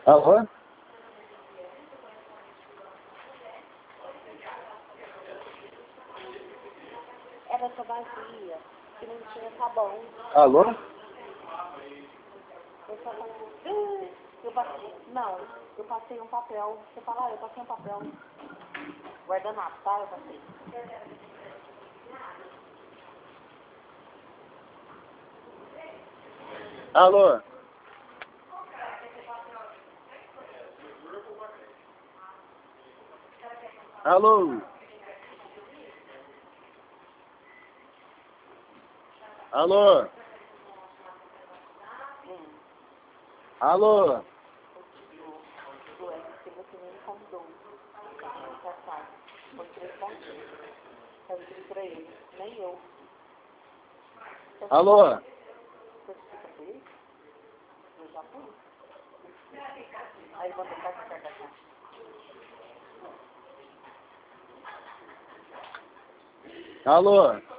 Alô? Era essa vazia, que não tinha sabão. Alô? Eu só falei, eu passei um papel. Você fala, eu passei um papel. Guardanapo, tá? Eu passei. Alô? Alô? Alô? Alô? Do que você me contou. Passar. Foi 3 pontinhos. Eu disse pra ele, nem eu. Alô? Você explica pra ele? Eu já fui. Aí eu vou tentar te perguntar. Alô?